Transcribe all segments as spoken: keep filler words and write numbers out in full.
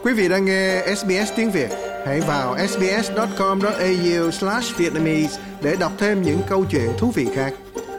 Quý vị đang nghe ét bê ét tiếng Việt. Hãy vào ét bê ét chấm com chấm a u slash vietnamese để đọc thêm những câu chuyện thú vị khác.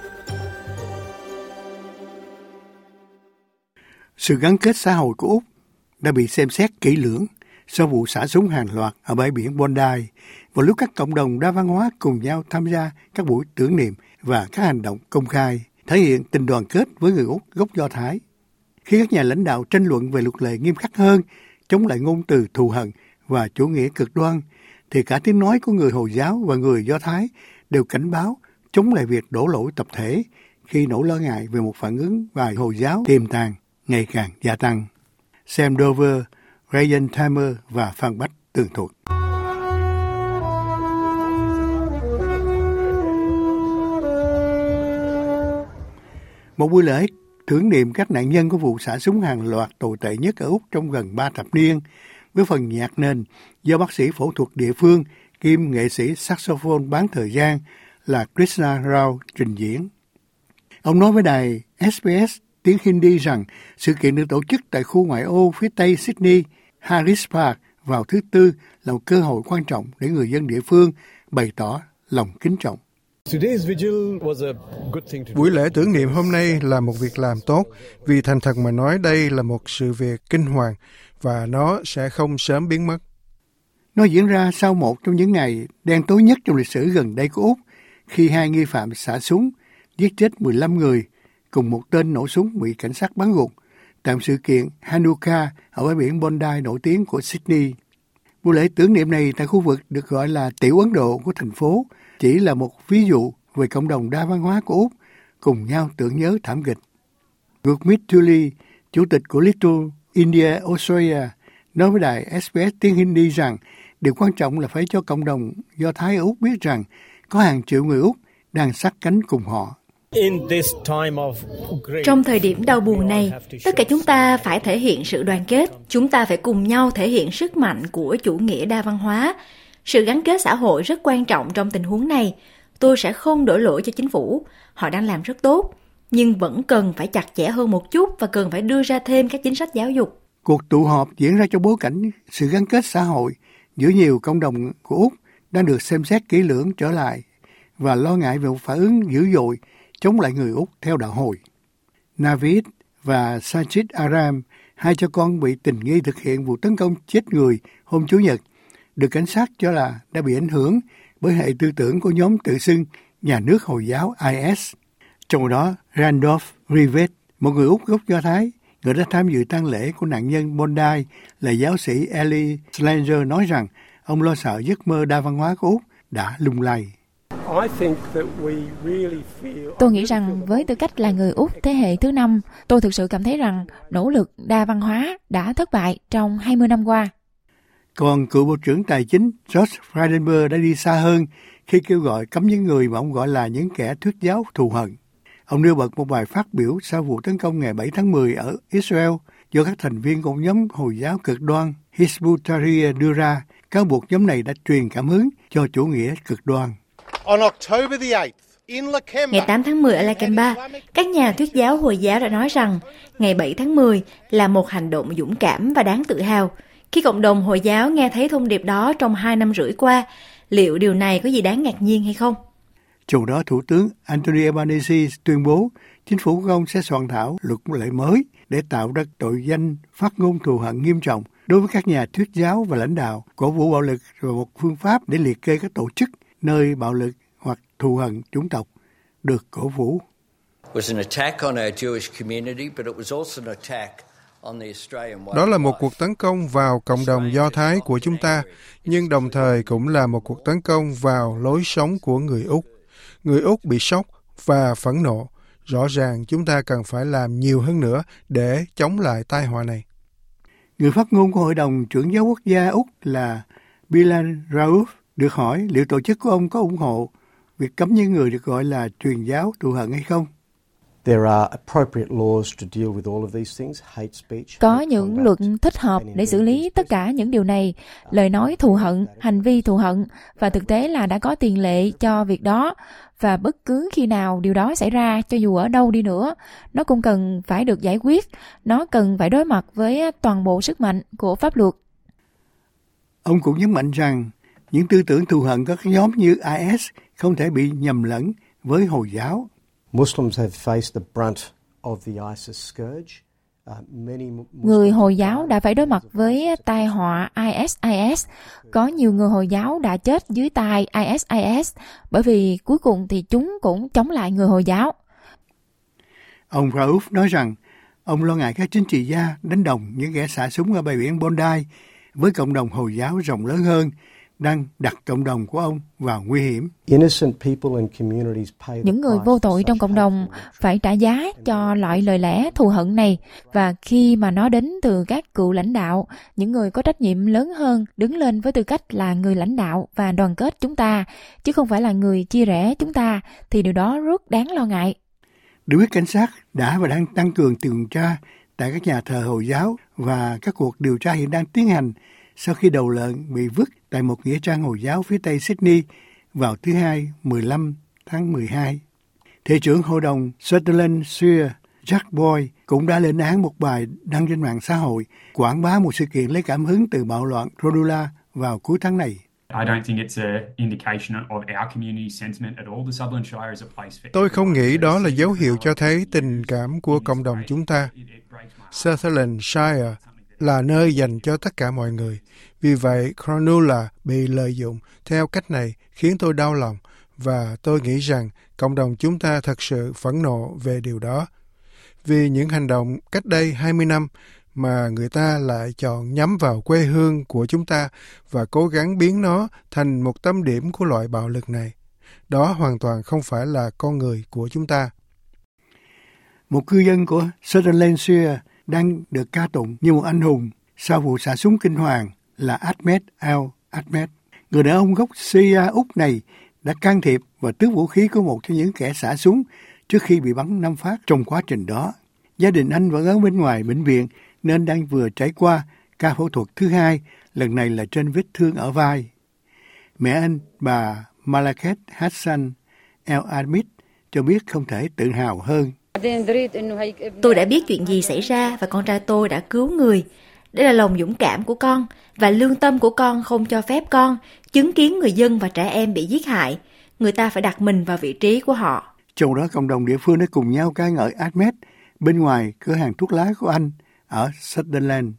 Sự gắn kết xã hội của Úc đã bị xem xét kỹ lưỡng sau vụ xả súng hàng loạt ở bãi biển Bondi, vào lúc các cộng đồng đa văn hóa cùng nhau tham gia các buổi tưởng niệm và các hành động công khai, thể hiện tình đoàn kết với người Úc gốc Do Thái. Khi các nhà lãnh đạo tranh luận về luật lệ nghiêm khắc hơn, chống lại ngôn từ thù hận và chủ nghĩa cực đoan, thì cả tiếng nói của người Hồi giáo và người Do Thái đều cảnh báo chống lại việc đổ lỗi tập thể khi nỗi lo ngại về một phản ứng bài Hồi giáo tiềm tàng ngày càng gia tăng. Sam Dover, Ryan Tamer và Phan Bách tường thuật. Một buổi lễ tưởng niệm các nạn nhân của vụ xả súng hàng loạt tồi tệ nhất ở Úc trong gần ba thập niên, với phần nhạc nền do bác sĩ phẫu thuật địa phương kiêm nghệ sĩ saxophone bán thời gian là Krishna Rao trình diễn. Ông nói với đài ét bê ét tiếng Hindi rằng sự kiện được tổ chức tại khu ngoại ô phía tây Sydney, Harris Park vào thứ Tư là một cơ hội quan trọng để người dân địa phương bày tỏ lòng kính trọng. Buổi lễ tưởng niệm hôm nay là một việc làm tốt, vì thành thật mà nói đây là một sự việc kinh hoàng và nó sẽ không sớm biến mất. Nó diễn ra sau một trong những ngày đen tối nhất trong lịch sử gần đây của Úc, khi hai nghi phạm xả súng giết chết mười lăm người, cùng một tên nổ súng bị cảnh sát bắn gục tại sự kiện Hanukkah ở bãi biển Bondi nổi tiếng của Sydney. Buổi lễ tưởng niệm này tại khu vực được gọi là Tiểu Ấn Độ của thành phố chỉ là một ví dụ về cộng đồng đa văn hóa của Úc cùng nhau tưởng nhớ thảm kịch. Gurmeet Tuli, chủ tịch của Little India Australia, nói với đài ét bê ét tiếng Hindi rằng điều quan trọng là phải cho cộng đồng Do Thái ở Úc biết rằng có hàng triệu người Úc đang sát cánh cùng họ. Trong thời điểm đau buồn này, tất cả chúng ta phải thể hiện sự đoàn kết. Chúng ta phải cùng nhau thể hiện sức mạnh của chủ nghĩa đa văn hóa. Sự gắn kết xã hội rất quan trọng trong tình huống này. Tôi sẽ không đổ lỗi cho chính phủ. Họ đang làm rất tốt. Nhưng vẫn cần phải chặt chẽ hơn một chút và cần phải đưa ra thêm các chính sách giáo dục. Cuộc tụ họp diễn ra trong bối cảnh sự gắn kết xã hội giữa nhiều cộng đồng của Úc đang được xem xét kỹ lưỡng trở lại và lo ngại về một phản ứng dữ dội chống lại người Úc theo đạo Hồi. Navid và Sajid Aram, hai cha con bị tình nghi thực hiện vụ tấn công chết người hôm Chủ nhật, được cảnh sát cho là đã bị ảnh hưởng bởi hệ tư tưởng của nhóm tự xưng nhà nước Hồi giáo i ét. Trong đó, Randolph Rivet, một người Úc gốc Do Thái, người đã tham dự tang lễ của nạn nhân Bondi, là giáo sĩ Eli Slanger, nói rằng ông lo sợ giấc mơ đa văn hóa của Úc đã lung lay. Tôi nghĩ rằng với tư cách là người Úc thế hệ thứ năm, tôi thực sự cảm thấy rằng nỗ lực đa văn hóa đã thất bại trong hai mươi năm qua. Còn cựu Bộ trưởng Tài chính George Frydenberg đã đi xa hơn khi kêu gọi cấm những người mà ông gọi là những kẻ thuyết giáo thù hận. Ông nêu bật một bài phát biểu sau vụ tấn công ngày bảy tháng mười ở Israel do các thành viên của nhóm Hồi giáo cực đoan Hizb ut-Tahrir đưa ra, cáo buộc nhóm này đã truyền cảm hứng cho chủ nghĩa cực đoan. Ngày tám tháng mười ở Lakemba, các nhà thuyết giáo Hồi giáo đã nói rằng ngày bảy tháng mười là một hành động dũng cảm và đáng tự hào. Khi cộng đồng Hồi giáo nghe thấy thông điệp đó trong hai năm rưỡi qua, liệu điều này có gì đáng ngạc nhiên hay không? Trong đó, Thủ tướng Anthony Albanese tuyên bố chính phủ của ông sẽ soạn thảo luật lệ mới để tạo ra tội danh phát ngôn thù hận nghiêm trọng đối với các nhà thuyết giáo và lãnh đạo, cổ vũ bạo lực và một phương pháp để liệt kê các tổ chức nơi bạo lực hoặc thù hận chủng tộc được cổ vũ. Đó là một cuộc tấn công vào cộng đồng Do Thái của chúng ta, nhưng đồng thời cũng là một cuộc tấn công vào lối sống của người Úc. Người Úc bị sốc và phẫn nộ. Rõ ràng chúng ta cần phải làm nhiều hơn nữa để chống lại tai họa này. Người phát ngôn của Hội đồng Trưởng giáo Quốc gia Úc là Bilal Rauf được hỏi liệu tổ chức của ông có ủng hộ việc cấm những người được gọi là truyền giáo thù hận hay không. Có những luật thích hợp để xử lý tất cả những điều này, lời nói thù hận, hành vi thù hận, và thực tế là đã có tiền lệ cho việc đó. Và bất cứ khi nào điều đó xảy ra, cho dù ở đâu đi nữa, nó cũng cần phải được giải quyết, nó cần phải đối mặt với toàn bộ sức mạnh của pháp luật. Ông cũng nhấn mạnh rằng những tư tưởng thù hận các nhóm như I S không thể bị nhầm lẫn với Hồi giáo. Người Hồi giáo đã phải đối mặt với tai họa I S I S. Có nhiều người Hồi giáo đã chết dưới tay I S I S bởi vì cuối cùng thì chúng cũng chống lại người Hồi giáo. Ông Rauf nói rằng ông lo ngại các chính trị gia đánh đồng những kẻ xả súng ở bãi biển Bondi với cộng đồng Hồi giáo rộng lớn hơn, đang đặt cộng đồng của ông vào nguy hiểm. Những người vô tội trong cộng đồng phải trả giá cho loại lời lẽ thù hận này, và khi mà nó đến từ các cựu lãnh đạo, những người có trách nhiệm lớn hơn đứng lên với tư cách là người lãnh đạo và đoàn kết chúng ta, chứ không phải là người chia rẽ chúng ta, thì điều đó rất đáng lo ngại. Được biết, cảnh sát đã và đang tăng cường tuần tra tại các nhà thờ Hồi giáo và các cuộc điều tra hiện đang tiến hành sau khi đầu lợn bị vứt tại một nghĩa trang Hồi giáo phía tây Sydney vào thứ Hai mười lăm tháng mười hai. Thị trưởng Hội đồng Sutherland Shire Jack Boyd cũng đã lên án một bài đăng trên mạng xã hội quảng bá một sự kiện lấy cảm hứng từ bạo loạn Rhodola vào cuối tháng này. Tôi không nghĩ đó là dấu hiệu cho thấy tình cảm của cộng đồng chúng ta. Sutherland Shire là nơi dành cho tất cả mọi người. Vì vậy, Cronulla bị lợi dụng theo cách này khiến tôi đau lòng, và tôi nghĩ rằng cộng đồng chúng ta thật sự phẫn nộ về điều đó. Vì những hành động cách đây hai mươi năm mà người ta lại chọn nhắm vào quê hương của chúng ta và cố gắng biến nó thành một tâm điểm của loại bạo lực này. Đó hoàn toàn không phải là con người của chúng ta. Một cư dân của Sutherland Shire đang được ca tụng như một anh hùng sau vụ xả súng kinh hoàng là Ahmed Al-Ahmed. Người đàn ông gốc Syria Úc này đã can thiệp và tước vũ khí của một trong những kẻ xả súng trước khi bị bắn năm phát trong quá trình đó. Gia đình anh vẫn ở bên ngoài bệnh viện nên đang vừa trải qua ca phẫu thuật thứ hai, lần này là trên vết thương ở vai. Mẹ anh, bà Malaket Hassan El-Ahmed, cho biết không thể tự hào hơn. Tôi đã biết chuyện gì xảy ra và con trai tôi đã cứu người. Đây là lòng dũng cảm của con, và lương tâm của con không cho phép con chứng kiến người dân và trẻ em bị giết hại. Người ta phải đặt mình vào vị trí của họ. Trong đó, cộng đồng địa phương đã cùng nhau ca ngợi Ahmed bên ngoài cửa hàng thuốc lá của anh ở Sutherland.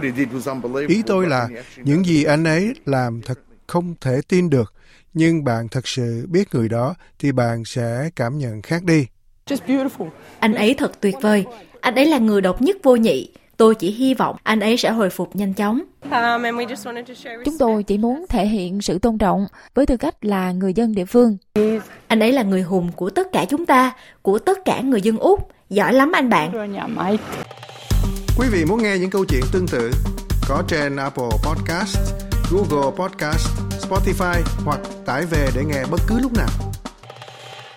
Ý tôi là những gì anh ấy làm thật không thể tin được, nhưng bạn thật sự biết người đó thì bạn sẽ cảm nhận khác đi. Anh ấy thật tuyệt vời. Anh ấy là người độc nhất vô nhị. Tôi chỉ hy vọng anh ấy sẽ hồi phục nhanh chóng. Chúng tôi chỉ muốn thể hiện sự tôn trọng với tư cách là người dân địa phương. Anh ấy là người hùng của tất cả chúng ta, của tất cả người dân Úc. Giỏi lắm anh bạn. Quý vị muốn nghe những câu chuyện tương tự có trên Apple Podcast, Google Podcast, Spotify hoặc tải về để nghe bất cứ lúc nào.